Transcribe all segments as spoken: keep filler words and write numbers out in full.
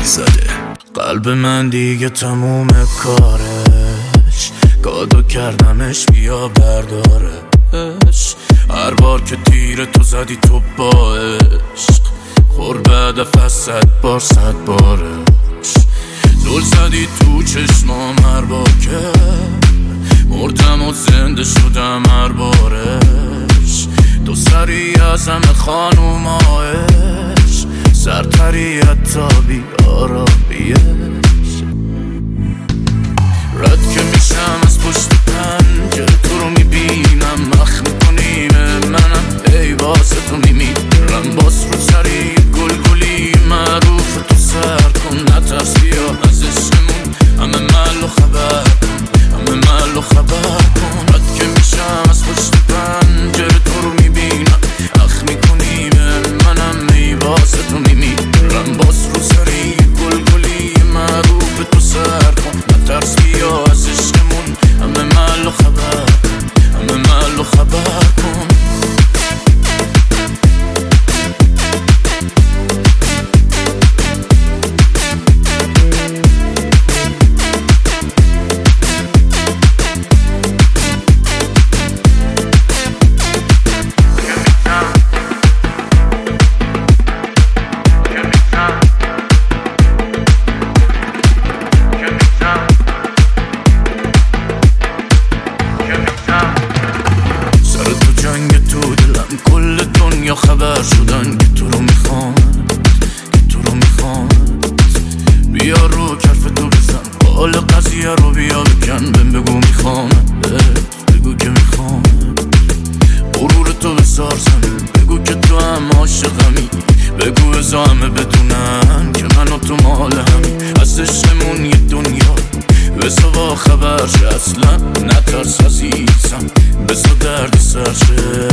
تیر زده. قلب من دیگه تموم کارش، گادو کردمش بیا بردارش. هر بار که تیر تو زدی تو با عشق، خور بعد دفعه صد بار صد بارش. زل زدی تو چشمام هر بار که مردم و زنده شدم هر بارش. تو سری از همه خانومایش، سرتری حتی بیارابیش. رد که میشم از پشت پنجره تو رو میبینم، مخ میکنی به منم ای واسه تو میمیرم. باز رو سری گلگلی معروف تو سر کن، نترس بیا از عشقمون همه محل و خبر کن، همه محل و خبر کن. رد که میشم از پشت پنجره تو رو میبینم، مخ میکنی به منم ای واسه تو میمیرم. باز رو سری گلگلی معروف تو سر کن، نترس بیا از عشقمون همه محل و خبر کن، همه محل و خبر کن. کل دنیا خبر شدن که تو رو میخوان، که تو رو میخوان. بیا رو کف تو بزن حال قضیه رو بیا بکن، بهم بگو میخوام، بگو که میخوام. غرور تو بسار زمین، بگو که تو هم عاشقمی. بگو ازا همه بدونن که من و تو مال همین. از عشقمون یه دنیا بسا با خبر شه، اصلا نترس عزیزم بسا درد سر شه.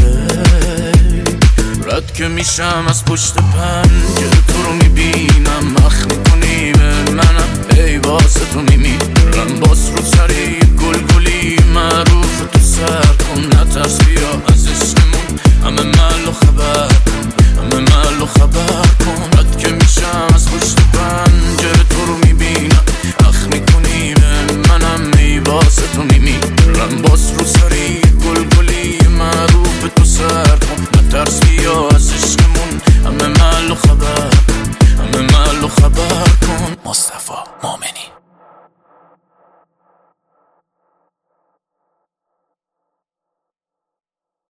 رد که میشم از پشت پنجره تو رو میبینم، مخ میکنی به منم ای واسه تو میمیرم. باز رو سری گلگلی معروف تو سر کن، نترس بیا از عشقمون همه محل و خبر کن، همه محل و خبر کن. رد که میشم از پشت پنجره تو رو میبینم، مخ میکنی به منم ای واسه تو میمیرم. باز رو سری گلگلی معروف تو سر کن، نترس بیا از عشقمون همه محل و خبر کن، همه محل و خبر کن.